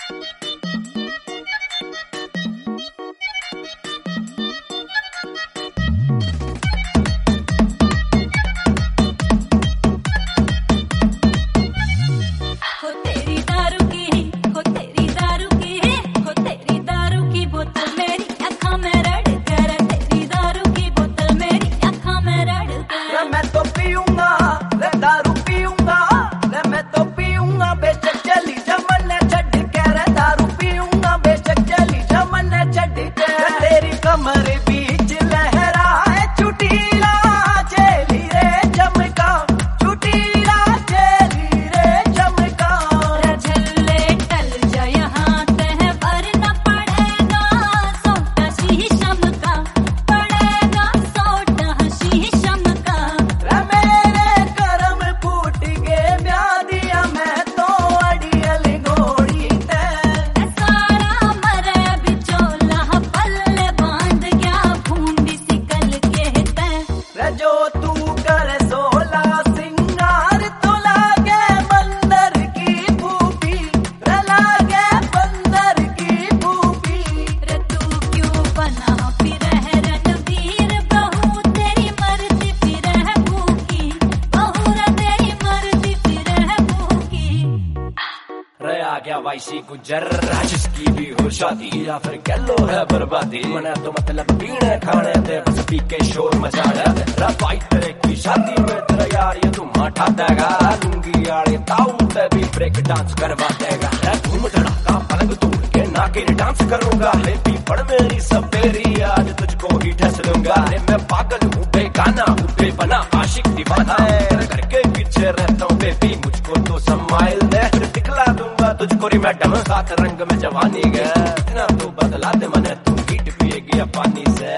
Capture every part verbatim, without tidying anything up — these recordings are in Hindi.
क्या वाइसी गुजर जिसकी भी हो शादी या फिर कह लो है बर्बादी मना तो मतलब पीने खाने दे बस पी के शोर मचाना तेरा भाई तेरे की शादी में तेरा यार ये तू माठा देगा लुंगी आड़े ताऊ ते भी ब्रेक डांस करवा देगा घूम धड़ाका पलंग तोड़ के नाके डांस करूंगा बेबी पड़ मेरी सब तेरी आज तुझको ही ठस दूंगा अरे मैं पागल हूँ बेगाना हूँ बेपना आशिक दीवाना घर के पीछे रहता हूँ बेबी मुझको तो समाइल दे दिखला दूंगा तुझको री मैडम साथ रंग में जवानी गए इतना तो बदला दे मने तू हीट पिएगी या पानी से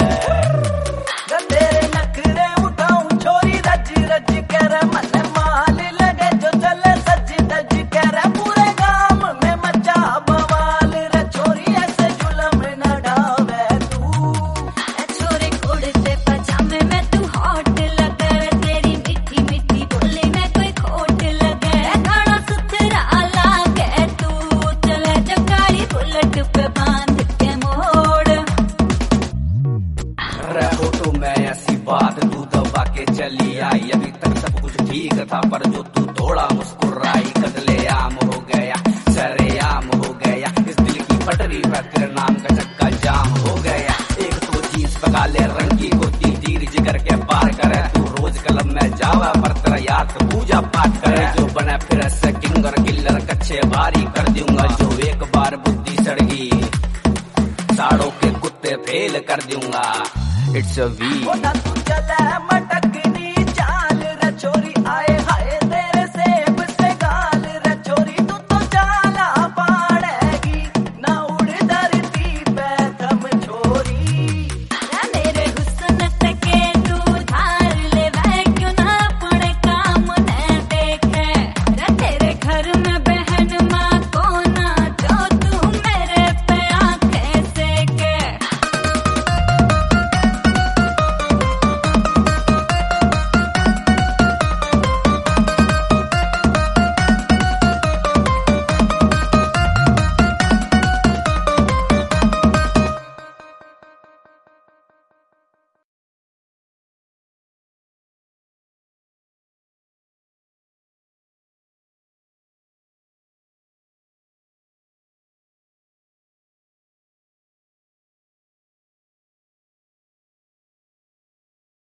तेरे नखरे उठाऊं छोरी रज रज कर मन माल लगे जो चले सज धज कर पूरे गांव में मचा बवाल रे छोरी ऐसे जुलम न ढावे तू छोरे उड़ते पजामे में तू हॉट लगे तेरी मीठी मीठी बोली में कोई खोट लगे गाना सुथरा लागे तू चले जगाड़ी बुलेट पे बांध के मोड़ रहो तो मैं ऐसी बात तू दबा के चली आई अभी तक सब कुछ ठीक था पर जो तू थोड़ा मुस्कुराई कदले आम हो गया सरेआम हो गया इस दिल की पटरी पर तेरे नाम का चक्का जाम हो गया एक तो चीज पकाले रंग की होती तीर जिगर के पार करे तू रोज कलम में जावा पर तेरा यार तो पूजा पाठ करे जो बना फिर से किंग और किल्लर कच्चे भारी कर दूंगा जो एक बार बुद्धि सड़गी साड़ों के कुत्ते फेल कर दूंगा इट्स अ वी तू चले